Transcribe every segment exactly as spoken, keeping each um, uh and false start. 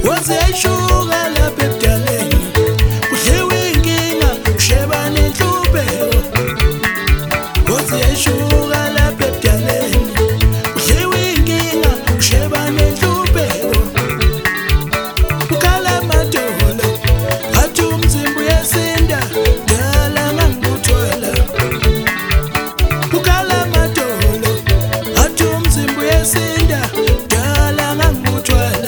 waziyashuka lapha ebudaleni kudliwa inkinga kusheba nenhlupeko waziyashuka lapha ebudaleni kudliwa inkinga kusheba nenhlupeko ukhala amadolo athi umzimba uyasinda dala ngangikuthwala ukhala amadolo athi umzimba uyasinda dala ngangikuthwala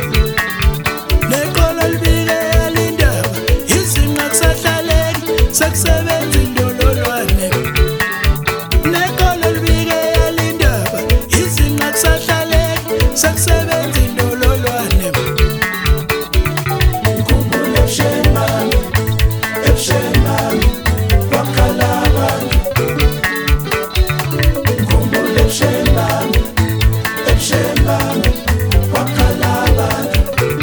neqolo libike yalindaba izinqa kusahlaleki sekusebenza indololwane neqolo libike yalindaba izinqa kusahlaleki sekusebenza indololwane ngikhumbula ebusheni bami ebusheni bami kwakhala abantu ngikhumbula ebusheni bami ebusheni bami kwakhala abantu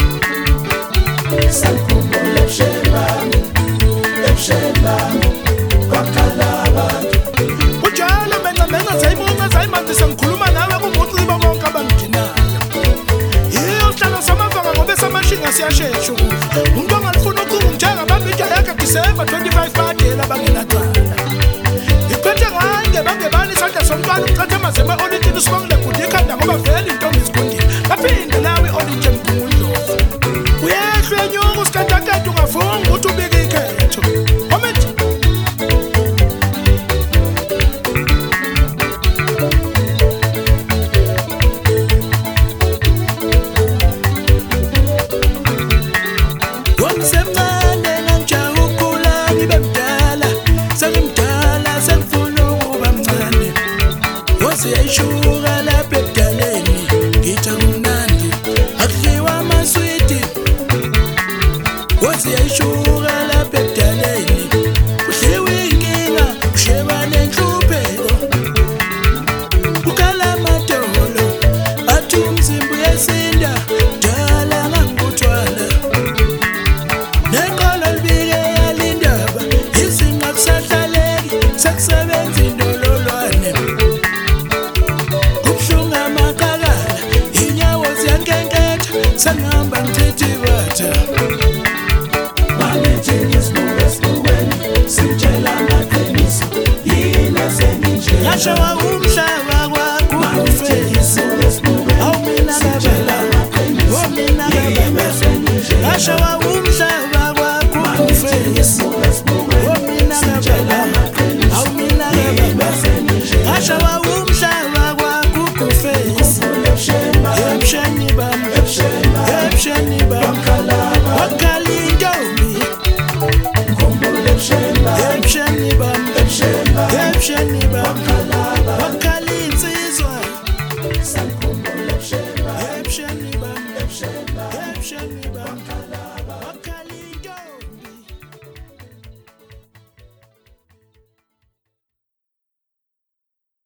Sankhumbula ebusheni bami ebusheni bami kwakhala abantu Ujalo menza menza zayimunga zayimanzi sengikhuluma nawe kumuciba bonke abangidinayo Yiyo hlala samavanga ngobe samashinga siyashesha ukufa Umuntu ongalifuna ukuba ngithenga babhida yakhe December twenty-five badela bangenacala Iphethe nganje bangebani isandla somntwana umthathe amazema olintini usibongile kude ikhanda ngoba vele intombi izigundile Baphinde nawe olinje mdungundlovu Uyehlwe enyuka usikadakade ungafunga ukuthi ubike ikhetho Comment Wamsemncane ngangijaha ukukhula ngibe mdala Sengimdala sengifuna ukuba mncane Waziyashuka lapha ebudaleni ngithi kumnandi akudliwa amaswiti Waziyashuka lapha ebudaleni kudliwa inkinga kusheba nenhlupeko ukhala amadolo athi umzimba uyasinda dala ngangikuthwala neqolo libike yalindaba izinqa kusahlaleki sekusebenza indololwane kubuhlungu amaqakala inyawo ziyankenketha sengihamba ngithethe ibatha Ngasho umhlaba kwakufe awumina kabela womina kabela Ngasho umhlaba kwakufe womina kabela awumina kabela Ngasho umhlaba kwakufe ebusheni bami ebusheni bami wakhala intombi ebusheni bami ebusheni bami wakhala insizwa ebusheni bami ebusheni bami